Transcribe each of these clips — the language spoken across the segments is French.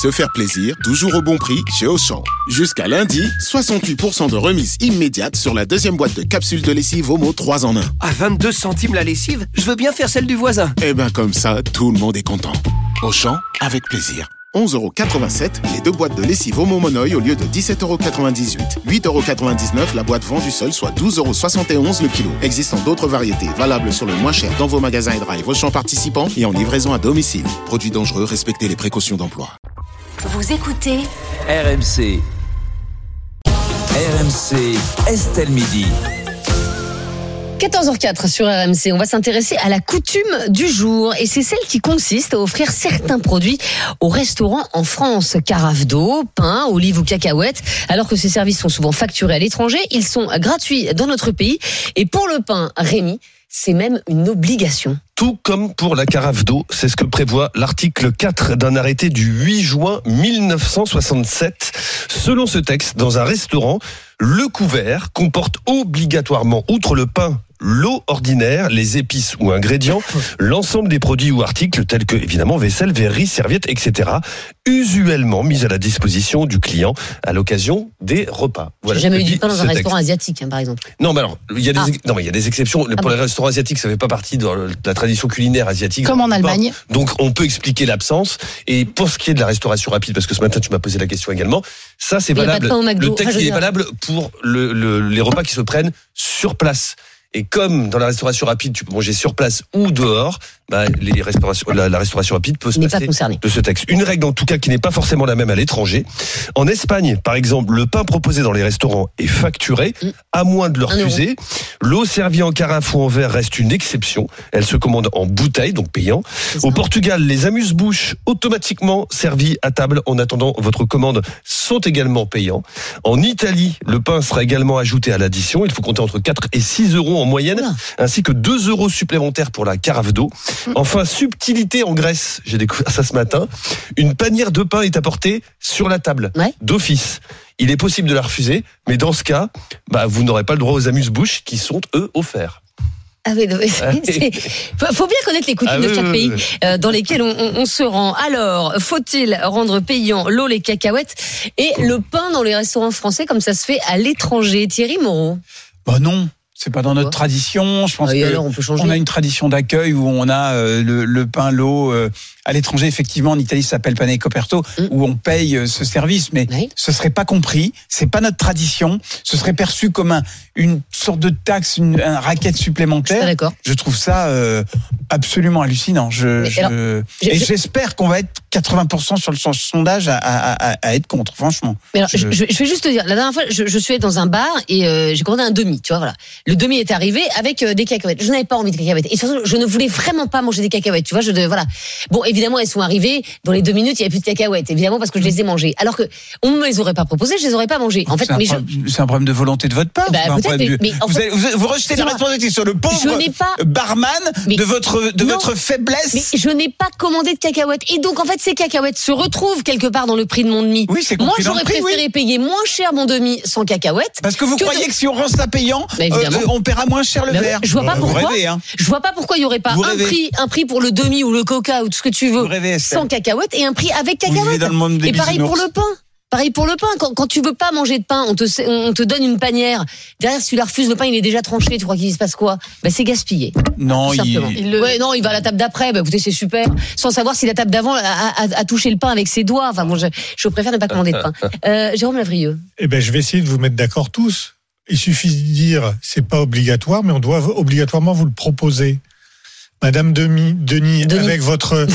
Se faire plaisir, toujours au bon prix chez Auchan. Jusqu'à lundi, 68% de remise immédiate sur la deuxième boîte de capsules de lessive Omo 3 en 1. À 22 centimes la lessive, je veux bien faire celle du voisin. Eh ben comme ça, tout le monde est content. Auchan, avec plaisir. 11,87€ les 2 boîtes de lessive Omo Monoï au lieu de 17,98€. 8,99€ la boîte vendue seule, soit 12,71€ le kilo. Existant d'autres variétés, valables sur le moins cher dans vos magasins et drive Auchan participants et en livraison à domicile. Produits dangereux, respectez les précautions d'emploi. Vous écoutez RMC. RMC, Estelle Midi. 14h04 sur RMC, on va s'intéresser à la coutume du jour et c'est celle qui consiste à offrir certains produits au restaurant en France. Carafe d'eau, pain, olives ou cacahuètes. Alors que ces services sont souvent facturés à l'étranger, ils sont gratuits dans notre pays. Et pour le pain, Rémi, c'est même une obligation. Tout comme pour la carafe d'eau, c'est ce que prévoit l'article 4 d'un arrêté du 8 juin 1967. Selon ce texte, dans un restaurant, le couvert comporte obligatoirement, outre le pain, l'eau ordinaire, les épices ou ingrédients, l'ensemble des produits ou articles tels que, évidemment, vaisselle, verrerie, serviettes, etc., usuellement mis à la disposition du client à l'occasion des repas. Voilà. J'ai jamais eu du pain dans un restaurant asiatique, par exemple. Non, mais alors, il y a des exceptions. Pour les restaurants asiatiques, ça fait pas partie de la tradition culinaire asiatique. Comme en Allemagne. Donc, on peut expliquer l'absence. Et pour ce qui est de la restauration rapide, parce que ce matin, tu m'as posé la question également, ça, c'est valable. Le texte, il est valable pour les repas qui se prennent sur place. Et comme dans la restauration rapide, tu peux manger sur place ou dehors, la restauration rapide peut se passer de ce texte. Une règle en tout cas qui n'est pas forcément la même à l'étranger. En Espagne, par exemple, le pain proposé dans les restaurants est facturé, à moins de le refuser. L'eau servie en carafe ou en verre reste une exception. Elle se commande en bouteille, donc payant. Au Portugal, les amuse-bouches automatiquement servis à table en attendant votre commande sont également payants. En Italie, le pain sera également ajouté à l'addition. Il faut compter entre 4 et 6 euros en moyenne, ainsi que 2 euros supplémentaires pour la carafe d'eau. Enfin, subtilité en Grèce, j'ai découvert ça ce matin, une panière de pain est apportée sur la table, d'office. Il est possible de la refuser, mais dans ce cas, vous n'aurez pas le droit aux amuse-bouches qui sont, eux, offerts. Ah oui, faut bien connaître les coutumes de chaque pays dans lesquels on se rend. Alors, faut-il rendre payant l'eau, les cacahuètes et le pain dans les restaurants français comme ça se fait à l'étranger? Thierry Moreau. Non. C'est pas dans notre tradition. Je pense qu'on a une tradition d'accueil où on a le pain, l'eau. À l'étranger, effectivement, en Italie, ça s'appelle pane e coperto, où on paye ce service. Mais ce serait pas compris. C'est pas notre tradition. Ce serait perçu comme une sorte de taxe, un racket supplémentaire. Je trouve ça absolument hallucinant. Et j'espère qu'on va être 80% sur le sondage à être contre, franchement. Mais alors, je vais juste te dire, la dernière fois, je suis allée dans un bar et j'ai commandé un demi, tu vois, voilà. Le demi est arrivé avec des cacahuètes. Je n'avais pas envie de cacahuètes. Et de toute façon, je ne voulais vraiment pas manger des cacahuètes, tu vois, voilà. Bon, évidemment, elles sont arrivées, dans les 2 minutes, il n'y avait plus de cacahuètes, évidemment, parce que je les ai mangées. Alors que, on ne me les aurait pas proposées, je les aurais pas mangées. En fait, c'est un problème de volonté de votre part. Vous rejetez la responsabilité sur le pauvre barman de votre faiblesse. Mais je n'ai pas commandé de cacahuètes. Et donc, en fait, ces cacahuètes se retrouvent quelque part dans le prix de mon demi. Oui, c'est moi, j'aurais préféré payer moins cher mon demi sans cacahuètes. Parce que vous croyez que si on rend ça payant, on paiera moins cher le verre. Je vois pas pourquoi. Je vois pas pourquoi il y aurait pas un prix pour le demi ou le coca ou tout ce que tu veux sans cacahuètes et un prix avec cacahuètes. Et pareil pour le pain. Pareil pour le pain, quand tu veux pas manger de pain, on te donne une panière. Derrière, si tu la refuses, le pain il est déjà tranché. Tu crois qu'il se passe quoi? C'est gaspillé. Non, il va à la table d'après. Écoutez, c'est super. Sans savoir si la table d'avant a touché le pain avec ses doigts. Enfin, bon, je préfère ne pas commander de pain. Jérôme Lavrieux. Je vais essayer de vous mettre d'accord tous. Il suffit de dire c'est pas obligatoire, mais on doit obligatoirement vous le proposer. Madame Denis, avec votre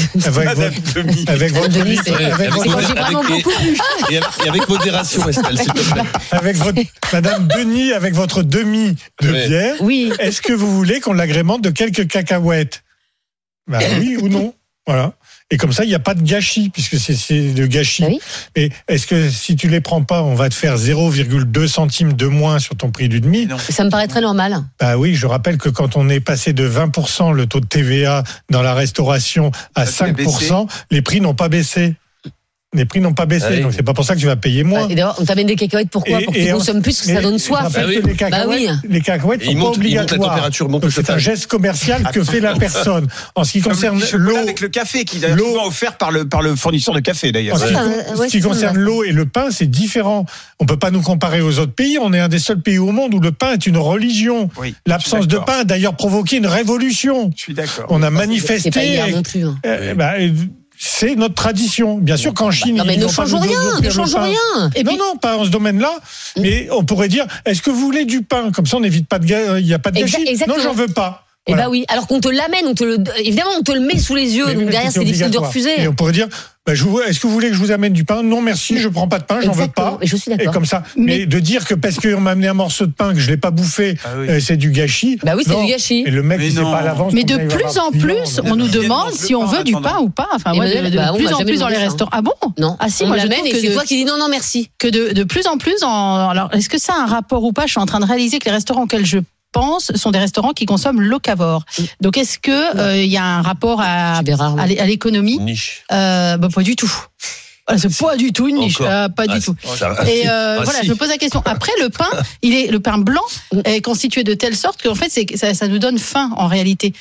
et avec modération, Estelle, s'il te plaît. Avec Madame Denis, avec votre demi de bière. Oui. Est-ce que vous voulez qu'on l'agrémente de quelques cacahuètes? Oui ou non? Voilà. Et comme ça, il n'y a pas de gâchis, puisque c'est de gâchis. Oui. Mais est-ce que si tu les prends pas, on va te faire 0,2 centimes de moins sur ton prix du demi? Ça me paraît très normal. Oui, je rappelle que quand on est passé de 20% le taux de TVA dans la restauration à 5%, les prix n'ont pas baissé. Les prix n'ont pas baissé, donc c'est pas pour ça que tu vas payer moins. Et d'ailleurs, on t'amène des cacahuètes, pourquoi? Pour que tu consommes plus, parce que ça donne soif. Les cacahuètes sont pas obligatoires. C'est un geste commercial que fait la personne. En ce qui concerne l'eau, avec le café, qui est souvent offert par le fournisseur de café d'ailleurs. En ce qui concerne l'eau et le pain, c'est différent. On peut pas nous comparer aux autres pays. On est un des seuls pays au monde où le pain est une religion. Oui, l'absence de pain a d'ailleurs provoqué une révolution. Je suis d'accord. On a manifesté. C'est pas hier non plus. C'est notre tradition. Bien sûr qu'en Chine, non, mais ne changeons rien. Et puis, non, pas en ce domaine-là. Mais on pourrait dire, est-ce que vous voulez du pain? Comme ça, on évite pas il n'y a pas de gâchis. Non, j'en veux pas. Voilà. Oui. Alors qu'on te l'amène, évidemment, on te le met sous les yeux. Donc derrière, c'est difficile de refuser. Et on pourrait dire, est-ce que vous voulez que je vous amène du pain? Non, merci, je prends pas de pain, j'en veux pas. Je suis d'accord. Et comme ça. Mais de dire que parce qu'on m'a amené un morceau de pain que je l'ai pas bouffé, c'est du gâchis. Bah oui, c'est du gâchis. Et le mec, il sait pas à l'avance. Mais de plus en plus, on nous demande si on veut du pain ou pas. Enfin, moi, de plus en plus dans les restaurants. Ah bon? Non. Ah si, moi je l'amène et c'est toi qui dis non, merci. Que de plus en plus, alors, est-ce que ça a un rapport ou pas? Je suis en train de réaliser que les restaurants auxquels je pense sont des restaurants qui consomment locavore. Donc est-ce que il y a un rapport à l'économie? Niche. Pas du tout. C'est pas du tout une niche, pas du tout. Et voilà, je me pose la question. Après, le pain blanc est constitué de telle sorte qu'en fait, ça nous donne faim en réalité.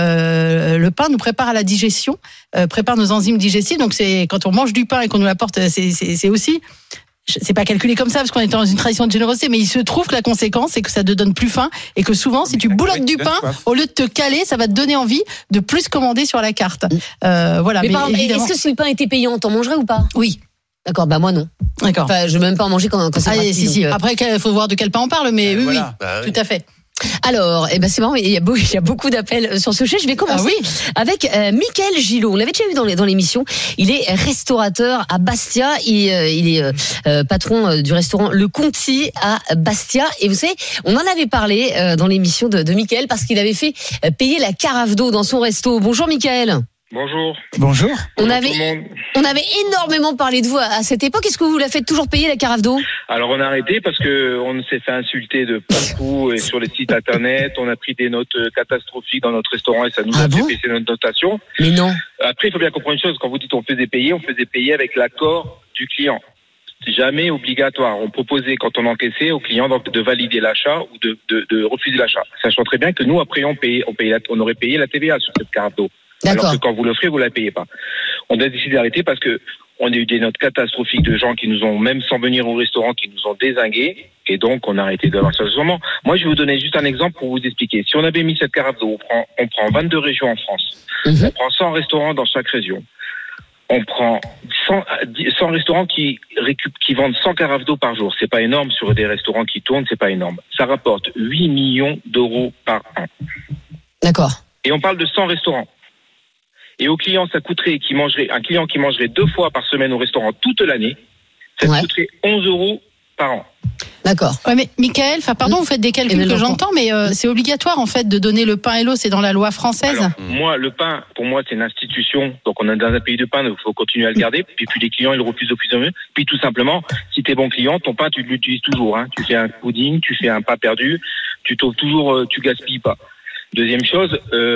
Le pain nous prépare à la digestion, prépare nos enzymes digestives. Donc c'est quand on mange du pain et qu'on nous l'apporte, c'est aussi. C'est pas calculé comme ça parce qu'on est dans une tradition de générosité, mais il se trouve que la conséquence c'est que ça te donne plus faim et que souvent si tu boulottes du pain, au lieu de te caler, ça va te donner envie de plus commander sur la carte. Voilà. Mais est-ce que si le pain était payant, t'en mangerais ou pas? Oui. D'accord, moi non. D'accord. Enfin, je veux même pas en manger quand c'est gratuit. Si. Après, il faut voir de quel pain on parle, mais oui, tout à fait. Alors, c'est marrant, il y a beaucoup d'appels sur ce sujet. Je vais commencer avec Mickaël Gillot. On l'avait déjà eu dans l'émission. Il est restaurateur à Bastia. Il est patron du restaurant Le Conti à Bastia. Et vous savez, on en avait parlé dans l'émission de Mickaël parce qu'il avait fait payer la carafe d'eau dans son resto. Bonjour Mickaël. Bonjour. Bonjour. On avait énormément parlé de vous à cette époque. Est-ce que vous la faites toujours payer la carafe d'eau? Alors on a arrêté parce que on s'est fait insulter de partout et sur les sites internet. On a pris des notes catastrophiques dans notre restaurant et ça nous a fait baisser notre notation. Mais non. Après, il faut bien comprendre une chose. Quand vous dites on faisait payer avec l'accord du client. C'est jamais obligatoire. On proposait quand on encaissait au client de valider l'achat ou de refuser l'achat. Sachant très bien que nous après on aurait payé la TVA sur cette carafe d'eau. D'accord. Alors que quand vous l'offrez, vous la payez pas. On a décidé d'arrêter parce que on a eu des notes catastrophiques de gens qui nous ont, même sans venir au restaurant, qui nous ont dézingués. Et donc, on a arrêté d'avoir ça. Moi, je vais vous donner juste un exemple pour vous expliquer. Si on avait mis cette carafe d'eau, on prend 22 régions en France. On prend 100 restaurants dans chaque région. On prend 100 restaurants qui vendent 100 carafes d'eau par jour. C'est pas énorme sur des restaurants qui tournent, c'est pas énorme. Ça rapporte 8 millions d'euros par an. D'accord. Et on parle de 100 restaurants. Et au client, ça coûterait, un client qui mangerait 2 fois par semaine au restaurant toute l'année, ça coûterait 11 euros par an. D'accord. Ouais, mais Mickaël, pardon, vous faites des calculs que j'entends, mais c'est obligatoire en fait de donner le pain et l'eau, c'est dans la loi française. Alors, moi, le pain, pour moi, c'est une institution. Donc, on est dans un pays de pain, donc il faut continuer à le garder. Puis les clients, ils le refusent au plus en mieux. Puis tout simplement, si t'es bon client, ton pain, tu l'utilises toujours. Hein. Tu fais un pudding, tu fais un pain perdu, tu trouves toujours, tu gaspilles pas. Deuxième chose,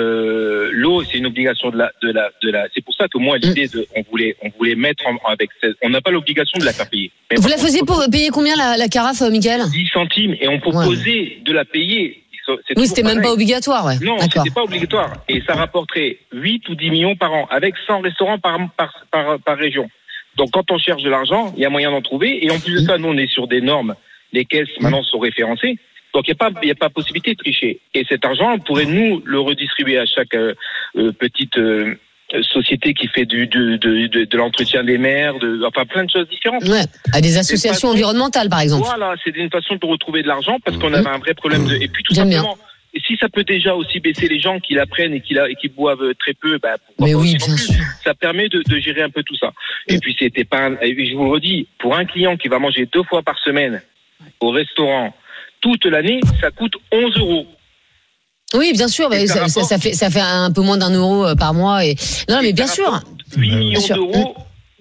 l'eau, c'est une obligation de la. C'est pour ça que moi, l'idée on voulait mettre on n'a pas l'obligation de la faire payer. Mais vous la faisiez pour payer combien la carafe, Mickaël? 10 centimes, et on proposait de la payer. Oui, c'était même pas obligatoire, ouais. Non, c'était pas obligatoire, et ça rapporterait 8 ou 10 millions par an, avec 100 restaurants par région. Donc, quand on cherche de l'argent, il y a moyen d'en trouver, et en plus de ça, nous, on est sur des normes, les caisses maintenant sont référencées. Donc il n'y a pas possibilité de tricher. Et cet argent, on pourrait nous le redistribuer à chaque petite société qui fait de l'entretien des mers, enfin plein de choses différentes. Ouais, à des associations environnementales par exemple. Voilà, c'est une façon de retrouver de l'argent parce qu'on avait un vrai problème de. Et puis tout simplement. Et si ça peut déjà aussi baisser les gens qui la prennent et qui boivent très peu, mais oui, bien sûr. Ça permet de gérer un peu tout ça. Et puis c'était pas. Je vous le redis, pour un client qui va manger 2 fois par semaine au restaurant. Toute l'année, ça coûte 11 euros. Oui, bien sûr, ça fait un peu moins d'1 euro par mois. Non, mais bien sûr. 8 millions d'euros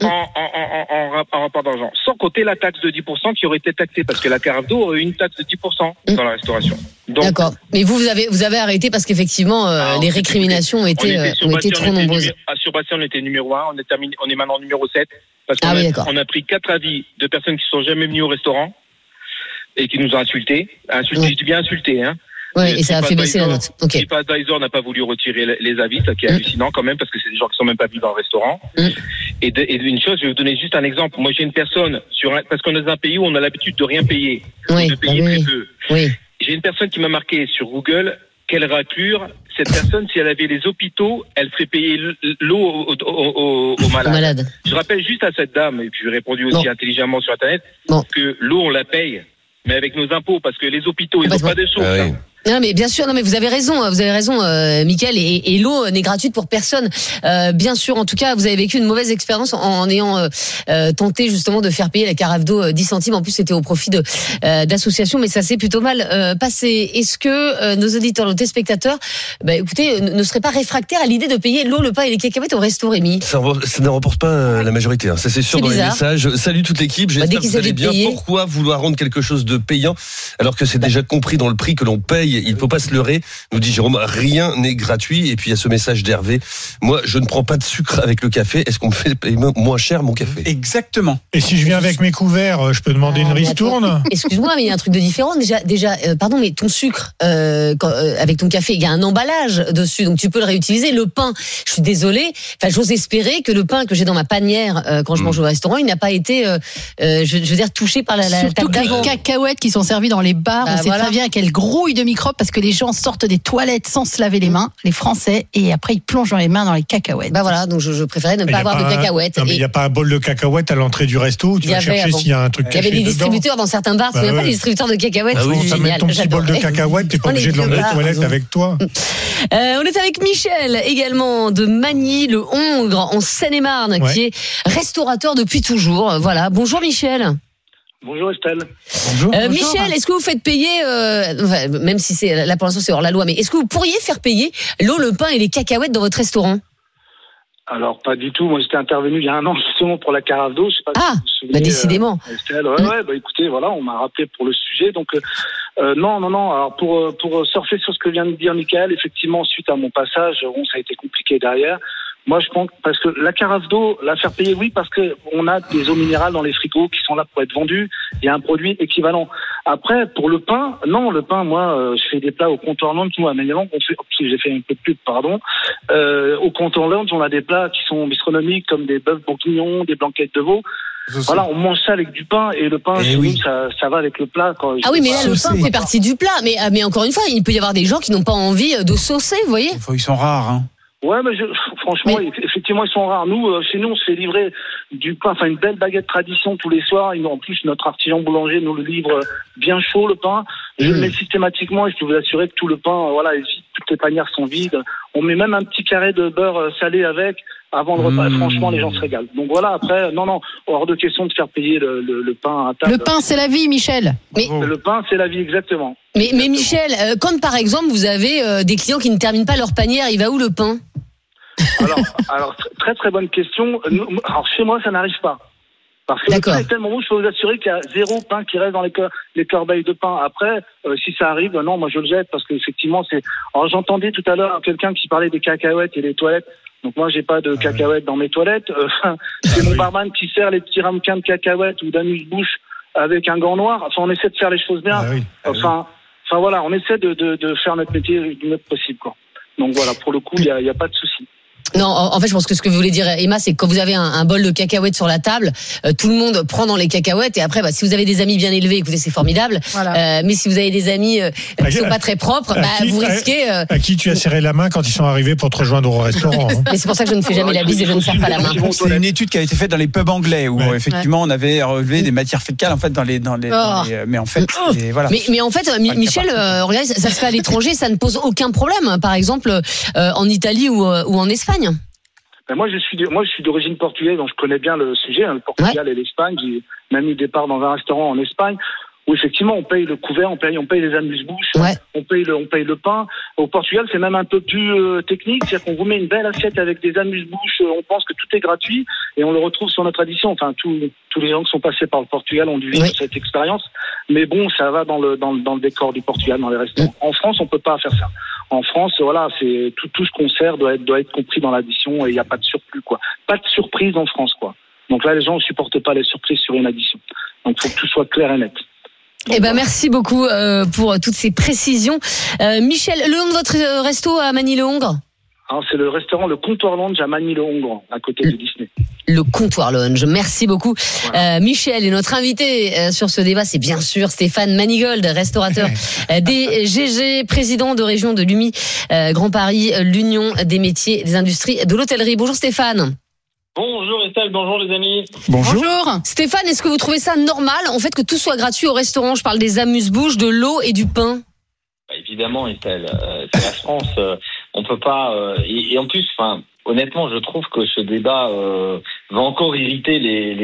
en rapport d'argent. Sans compter la taxe de 10% qui aurait été taxée, parce que la carafe d'eau aurait eu une taxe de 10% dans la restauration. Donc, d'accord. Mais vous avez arrêté parce qu'effectivement, les récriminations ont été trop nombreuses. Sur Bastia, on était numéro 1, on est maintenant numéro 7. Parce qu'on a pris 4 avis de personnes qui sont jamais venues au restaurant et qui nous ont insultés. Je dis bien insultés, hein. Ouais, et ça a fait baisser la note. Ok. TripAdvisor n'a pas voulu retirer les avis, ça qui est hallucinant quand même, parce que c'est des gens qui sont même pas venus dans le restaurant. Et une chose, je vais vous donner juste un exemple. Moi, j'ai une personne parce qu'on est dans un pays où on a l'habitude de rien payer, de payer très peu. Oui. J'ai une personne qui m'a marqué sur Google. Quelle raclure. Cette personne, si elle avait les hôpitaux, elle ferait payer l'eau aux malades. Je rappelle juste à cette dame, et puis j'ai répondu aussi intelligemment sur Internet, que l'eau, on la paye, mais avec nos impôts, parce que les hôpitaux, ils n'ont pas de source. Non mais bien sûr, non mais vous avez raison, Mickaël, et l'eau n'est gratuite pour personne. Bien sûr, en tout cas, vous avez vécu une mauvaise expérience en ayant tenté justement de faire payer la carafe d'eau 10 centimes. En plus, c'était au profit d'associations, mais ça s'est plutôt mal passé. Est-ce que nos auditeurs, nos téléspectateurs, écoutez, ne seraient pas réfractaires à l'idée de payer l'eau, le pain et les cacahuètes au resto, Rémi? Ça ne remporte pas la majorité. Ça c'est sûr dans les messages. Salut toute l'équipe. J'espère que vous allez bien. Pourquoi vouloir rendre quelque chose de payant alors que c'est déjà compris dans le prix que l'on paye? Il ne faut pas se leurrer, nous dit Jérôme, rien n'est gratuit. Et puis il y a ce message d'Hervé, moi je ne prends pas de sucre avec le café, est-ce qu'on me fait payer moins cher mon café? Exactement. Et si je viens avec mes couverts, je peux demander une ristourne? Excuse-moi, mais il y a un truc de différent. Déjà, pardon, mais ton sucre, avec ton café, il y a un emballage dessus, donc tu peux le réutiliser. Le pain, je suis désolée, j'ose espérer que le pain que j'ai dans ma panière quand je mange au restaurant, il n'a pas été, je veux dire, touché par la surtout que les cacahuètes qui sont servies dans les bars, on sait très bien qu'elles grouillent de microbes parce que les gens sortent des toilettes sans se laver les mains, les Français, et après ils plongent les mains dans les cacahuètes. Donc je préférais ne pas avoir de cacahuètes. Non, mais il n'y a pas un bol de cacahuètes à l'entrée du resto où tu vas chercher s'il y a un truc caché. Il y avait des distributeurs dans certains bars, tu ne pas des distributeurs de cacahuètes. Tu mets ton petit bol de cacahuètes, tu n'es pas obligé de l'emmener aux toilettes avec toi. On est avec Michel également de Magny, le Hongre, en Seine-et-Marne, qui est restaurateur depuis toujours. Voilà. Bonjour Michel. Bonjour Estelle. Bonjour. Michel, est-ce que vous faites payer, même si c'est là pour l'instant c'est hors la loi, mais est-ce que vous pourriez faire payer l'eau, le pain et les cacahuètes dans votre restaurant? Alors pas du tout. Moi j'étais intervenu il y a un an justement pour la carafe d'eau. Je sais pas si vous vous souvenez, décidément. Estelle, écoutez, voilà, on m'a rappelé pour le sujet. Donc non. Alors pour surfer sur ce que vient de dire Mickaël, effectivement suite à mon passage, ça a été compliqué derrière. Moi, je pense, parce que la carafe d'eau, la faire payer, oui, parce que on a des eaux minérales dans les frigos qui sont là pour être vendues. Il y a un produit équivalent. Après, pour le pain, non, le pain, moi, je fais des plats au comptoir Lounge. Nous, à Ménélan, j'ai fait un peu de pub, pardon. Au comptoir Lounge, on a des plats qui sont bistronomiques, comme des bœufs bourguignons, des blanquettes de veau. Voilà, on mange ça avec du pain, et le pain, ça va avec le plat. Mais là, le pain fait partie du plat. Mais encore une fois, il peut y avoir des gens qui n'ont pas envie de saucer, vous voyez. Ils sont rares, hein. Ouais, mais franchement, effectivement, ils sont rares. Nous, chez nous, on se fait livrer du pain, une belle baguette tradition tous les soirs. En plus, notre artisan boulanger nous le livre bien chaud, le pain. Je le mets systématiquement et je peux vous assurer que tout le pain, toutes les panières sont vides. On met même un petit carré de beurre salé avec avant le repas. Franchement, les gens se régalent. Donc voilà, après, non, hors de question de faire payer le pain à table. Le pain, c'est la vie, Michel. Le pain, c'est la vie, exactement. Mais Michel, quand par exemple vous avez des clients qui ne terminent pas leur panière, il va où le pain? Alors très très bonne question. Alors chez moi ça n'arrive pas. Parce que c'est tellement bon, je peux vous assurer qu'il y a 0 pain qui reste dans les corbeilles de pain. Après, si ça arrive, non, moi je le jette parce qu'effectivement c'est. Alors j'entendais tout à l'heure quelqu'un qui parlait des cacahuètes et des toilettes. Donc moi j'ai pas de cacahuètes dans mes toilettes. C'est mon barman qui sert les petits ramequins de cacahuètes ou d'amuse-bouche avec un gant noir. Enfin on essaie de faire les choses bien. Enfin voilà, on essaie de faire notre métier du mieux possible, quoi. Donc voilà, pour le coup, il y a pas de souci. Non, en fait, je pense que ce que vous voulez dire, Emma, c'est que quand vous avez un bol de cacahuètes sur la table, tout le monde prend dans les cacahuètes et après, si vous avez des amis bien élevés, écoutez, c'est formidable. Voilà. Mais si vous avez des amis qui sont pas très propres, vous risquez. À qui tu as serré la main quand ils sont arrivés pour te rejoindre au restaurant? Mais c'est pour ça que je ne fais jamais la bise et je ne serre pas la main. C'est une étude qui a été faite dans les pubs anglais où effectivement on avait relevé des matières fécales en fait dans les mais en fait voilà. Mais en fait, Michel, regardez, ça se fait à l'étranger, ça ne pose aucun problème. Par exemple, en Italie ou en Espagne. Moi, je suis d'origine portugaise, donc je connais bien le sujet, le Portugal et l'Espagne. J'ai même eu départ dans un restaurant en Espagne où effectivement on paye le couvert, on paye les amuse-bouches, on paye le pain. Au Portugal, c'est même un peu plus technique, c'est-à-dire qu'on vous met une belle assiette avec des amuse-bouches, on pense que tout est gratuit et on le retrouve sur notre tradition. Enfin, tous les gens qui sont passés par le Portugal ont dû vivre cette expérience. Mais bon, ça va dans le décor du Portugal, dans les restaurants. En France, on peut pas faire ça. En France, voilà, c'est tout ce qu'on sert doit être compris dans l'addition et il n'y a pas de surplus, quoi. Pas de surprise en France, quoi. Donc là, les gens ne supportent pas les surprises sur une addition. Donc il faut que tout soit clair et net. Donc, merci beaucoup pour toutes ces précisions. Michel, le nom de votre resto à Magny-le-Hongre ? Alors, c'est le restaurant Le Comptoir Lounge à Magny-le-Hongre, à côté de Disney. Le Comptoir Lounge. Merci beaucoup. Voilà. Michel, et notre invité sur ce débat, c'est bien sûr Stéphane Manigold, restaurateur des GG, président de région de l'UMI Grand Paris, l'Union des métiers et des industries de l'hôtellerie. Bonjour Stéphane. Bonjour Estelle, bonjour les amis. Bonjour. Stéphane, est-ce que vous trouvez ça normal, en fait, que tout soit gratuit au restaurant ? Je parle des amuse-bouches, de l'eau et du pain. Évidemment Estelle, c'est la France, on peut pas... et en plus, honnêtement, je trouve que ce débat va encore irriter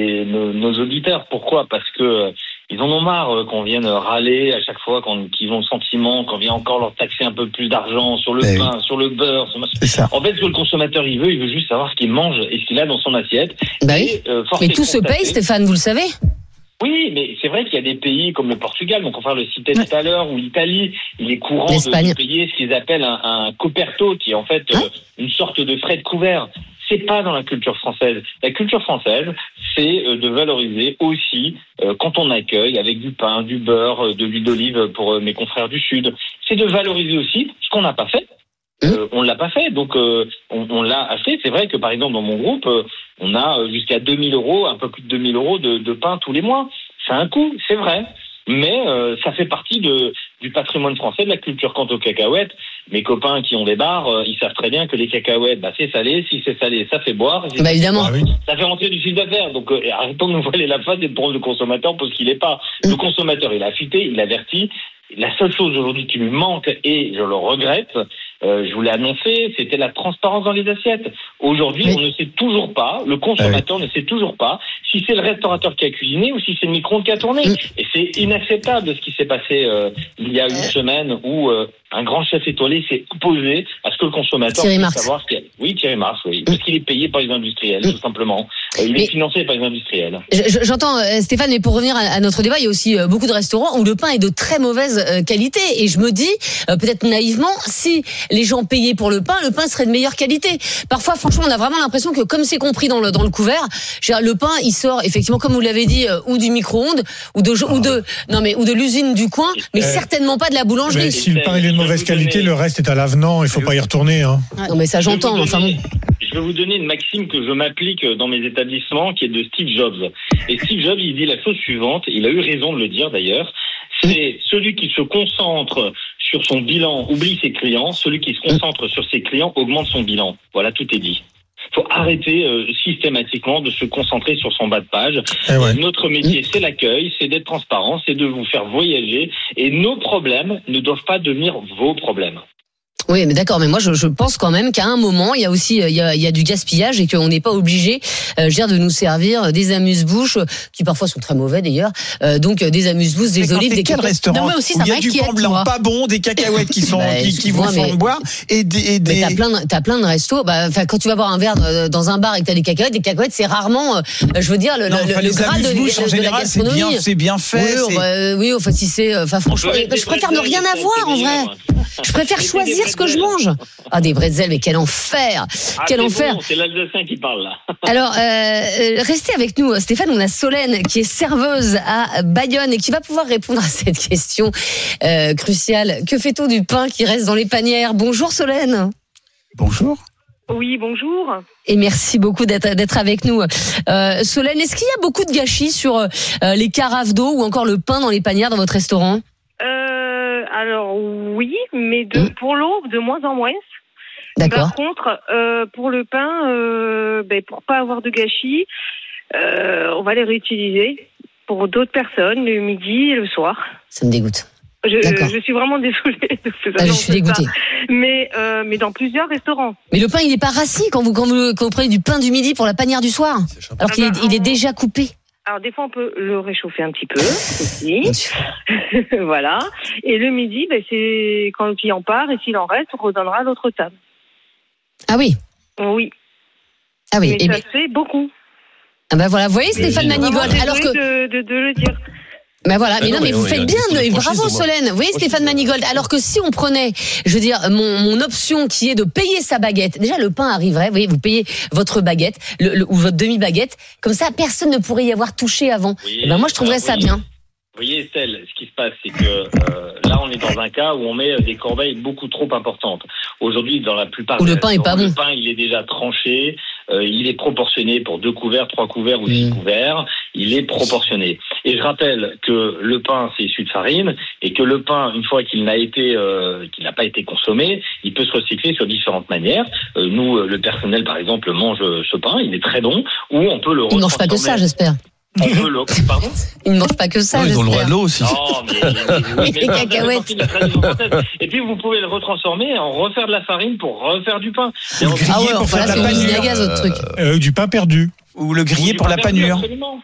nos auditeurs. Pourquoi ? Parce que ils en ont marre qu'on vienne râler à chaque fois qu'ils ont le sentiment qu'on vient encore leur taxer un peu plus d'argent sur le pain, sur le beurre. En fait, ce que le consommateur il veut juste savoir ce qu'il mange et ce qu'il a dans son assiette. Mais tout se paye, Stéphane, vous le savez ? Oui, mais c'est vrai qu'il y a des pays comme le Portugal, mon confrère le citait tout à l'heure, ou l'Italie, il est courant de payer ce qu'ils appellent un coperto, qui est en fait une sorte de frais de couvert. C'est pas dans la culture française. La culture française, c'est de valoriser aussi quand on accueille avec du pain, du beurre, de l'huile d'olive pour mes confrères du Sud. C'est de valoriser aussi ce qu'on n'a pas fait. On l'a pas fait, donc on l'a acheté. C'est vrai que par exemple dans mon groupe, on a jusqu'à 2000 €, un peu plus de 2000 € de pain tous les mois. C'est un coût, c'est vrai, mais ça fait partie du patrimoine français, de la culture. Quant aux cacahuètes, mes copains qui ont des bars, ils savent très bien que les cacahuètes, c'est salé. Si c'est salé, ça fait boire. Évidemment. Ça fait rentrer du chiffre d'affaires. Donc arrêtons de nous voiler la face et de prendre le consommateur pour ce qu'il n'est pas. Le consommateur, il a affûté, il avertit. La seule chose aujourd'hui qui lui manque, et je le regrette, je vous l'ai annoncé, c'était la transparence dans les assiettes. Aujourd'hui, on ne sait toujours pas, le consommateur ne sait toujours pas si c'est le restaurateur qui a cuisiné ou si c'est le micro-ondes qui a tourné. Et c'est inacceptable ce qui s'est passé il y a une semaine où un grand chef étoilé s'est opposé à ce que le consommateur puisse savoir ce qu'il y a. Oui, Thierry Marx, oui. Parce qu'il est payé par les industriels, tout simplement. Il est financé par les industriels. J'entends Stéphane, mais pour revenir à notre débat, il y a aussi beaucoup de restaurants où le pain est de très mauvaise qualité. Et je me dis, peut-être naïvement, si les gens payaient pour le pain serait de meilleure qualité. Parfois, franchement, on a vraiment l'impression que comme c'est compris dans le couvert, le pain, il sort effectivement, comme vous l'avez dit, ou du micro-ondes, ou de l'usine du coin, mais certainement pas de la boulangerie. Mais si le pain est de mauvaise qualité, le reste est à l'avenant, il faut pas y retourner. Non, mais ça j'entends. Je vais vous donner une maxime que je m'applique dans mes établissements, qui est de Steve Jobs. Et Steve Jobs, il dit la chose suivante, il a eu raison de le dire d'ailleurs, c'est celui qui se concentre sur son bilan oublie ses clients, celui qui se concentre sur ses clients augmente son bilan. Voilà, tout est dit. Il faut arrêter systématiquement de se concentrer sur son bas de page. Notre métier, c'est l'accueil, c'est d'être transparent, c'est de vous faire voyager. Et nos problèmes ne doivent pas devenir vos problèmes. Oui, mais d'accord, mais moi je pense quand même qu'à un moment il y a aussi il y a du gaspillage et qu'on n'est pas obligé de nous servir des amuse-bouches qui parfois sont très mauvais d'ailleurs, donc des amuse-bouches, des olives, des cacahuètes. Restaurant où il y a du pain blanc pas bon, des cacahuètes qui sont qui vous font boire et des t'as plein de restos, quand tu vas boire un verre dans un bar et que t'as des cacahuètes c'est rarement je veux dire le graal de la gastronomie. C'est bien fait. Oui, enfin si c'est franchement je préfère ne rien avoir en vrai. Je préfère choisir ce que je mange. Des bretzels, mais quel enfer. Quel enfer. Bon, c'est l'Alsacien qui parle là. Alors, restez avec nous, Stéphane. On a Solène qui est serveuse à Bayonne et qui va pouvoir répondre à cette question cruciale. Que fait-on du pain qui reste dans les panières ? Bonjour Solène. Bonjour. Oui, bonjour. Et merci beaucoup d'être avec nous. Solène, est-ce qu'il y a beaucoup de gâchis sur les carafes d'eau ou encore le pain dans les panières dans votre restaurant ? Alors oui, mais pour l'eau, de moins en moins. D'accord. Par contre, pour le pain, pour pas avoir de gâchis, on va les réutiliser pour d'autres personnes le midi et le soir. Ça me dégoûte. Je suis vraiment désolée. Je suis dégoûtée. Mais dans plusieurs restaurants. Mais le pain, il n'est pas rassis quand vous prenez du pain du midi pour la panière du soir, alors qu'il est déjà coupé. Alors des fois on peut le réchauffer un petit peu aussi. Voilà. Et le midi, c'est quand le client part et s'il en reste, on redonnera à l'autre table. Ah oui. Oui. Ah oui. Mais ça fait beaucoup. Voilà, vous voyez Stéphane Manigold, alors que de le dire. Ben voilà, mais vous faites bien, bravo Solène. Vous voyez Stéphane Manigold, alors que si on prenait, je veux dire, mon option qui est de payer sa baguette, déjà le pain arriverait, vous voyez, vous payez votre baguette, ou votre demi-baguette, comme ça personne ne pourrait y avoir touché avant. Oui, moi je trouverais ça bien. Vous voyez Estelle, ce qui se passe, c'est que là on est dans un cas où on met des corbeilles beaucoup trop importantes. Aujourd'hui, dans la plupart des restaurants, le pain il est déjà tranché, il est proportionné pour 2 couverts, 3 couverts ou 6 couverts, il est proportionné. Et je rappelle que le pain c'est issu de farine et que le pain, une fois qu'il n'a pas été consommé, il peut se recycler sur différentes manières. Nous, le personnel par exemple mange ce pain, il est très bon, ou on peut le retransformer. Ils ne mangent pas que ça, j'espère. Pardon ? Ils ne mangent pas que ça. Non, ils ont le droit de l'eau aussi. Non, mais les cacahuètes. Et puis vous pouvez le retransformer en refaire de la farine pour refaire du pain. Pour faire de la panure. Du pain perdu. Ou le griller pour la panure. Absolument.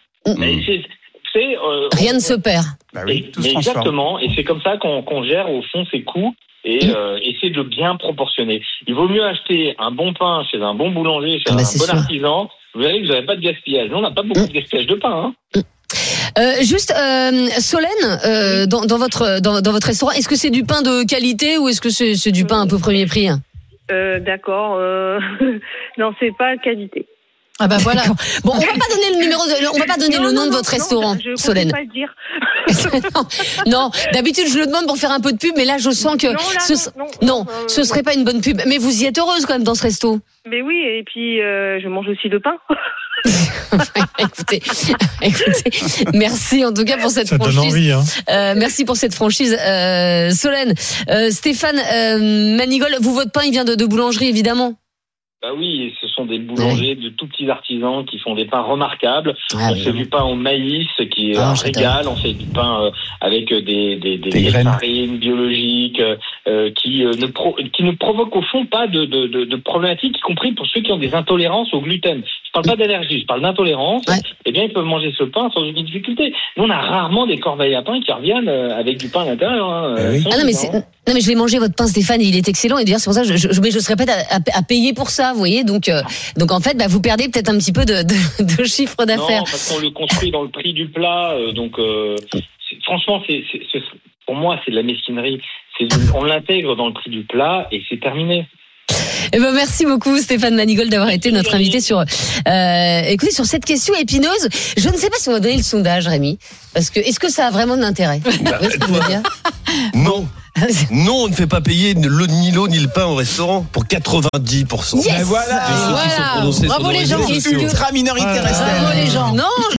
Rien ne se perd. Bah oui, mais exactement. Et c'est comme ça qu'on gère au fond ses coûts. Et essayer de bien proportionner. Il vaut mieux acheter un bon pain chez un bon boulanger, chez un bon artisan. Vous verrez que vous n'avez pas de gaspillage. Nous, on n'a pas beaucoup de gaspillage de pain. Juste, Solène, dans votre restaurant, est-ce que c'est du pain de qualité ou est-ce que c'est du pain un peu premier prix ? D'accord. Non, c'est pas qualité. Ah bah voilà. Bon, on va pas donner le nom de votre restaurant, Solène. Je ne peux pas le dire. non, d'habitude je le demande pour faire un peu de pub, mais là je sens que ce serait pas une bonne pub. Mais vous y êtes heureuse quand même dans ce resto. Mais oui, et puis je mange aussi le pain. écoutez, merci en tout cas pour cette franchise. Ça donne envie, hein. Merci pour cette franchise, Solène. Stéphane Manigold, votre pain il vient de boulangerie évidemment. Bah oui, ce sont des boulangers de tout petits artisans qui font des pains remarquables. On fait du pain au maïs qui est un régal. On fait du pain avec des farines biologiques qui ne provoquent au fond pas de problématiques, y compris pour ceux qui ont des intolérances au gluten. Je parle pas d'allergie, je parle d'intolérance. Eh bien, ils peuvent manger ce pain sans aucune difficulté. Nous, on a rarement des corbeilles à pain qui reviennent avec du pain à l'intérieur. Non mais je vais manger votre pain, Stéphane, il est excellent et d'ailleurs c'est pour ça que je serais prête à payer pour ça, vous voyez, donc en fait vous perdez peut-être un petit peu de chiffre d'affaires. Non, parce qu'on le construit dans le prix du plat, franchement pour moi c'est de la mesquinerie. On l'intègre dans le prix du plat et c'est terminé. Merci beaucoup Stéphane Manigold d'avoir été notre invité sur cette question épineuse. Je ne sais pas si on va donner le sondage, Rémi, parce que est-ce que ça a vraiment de l'intérêt? Non. Non, on ne fait pas payer ni l'eau ni le pain au restaurant pour 90%. Yes. Voilà. Bravo les gens. Ultra minoritaire. Bravo les gens. Non.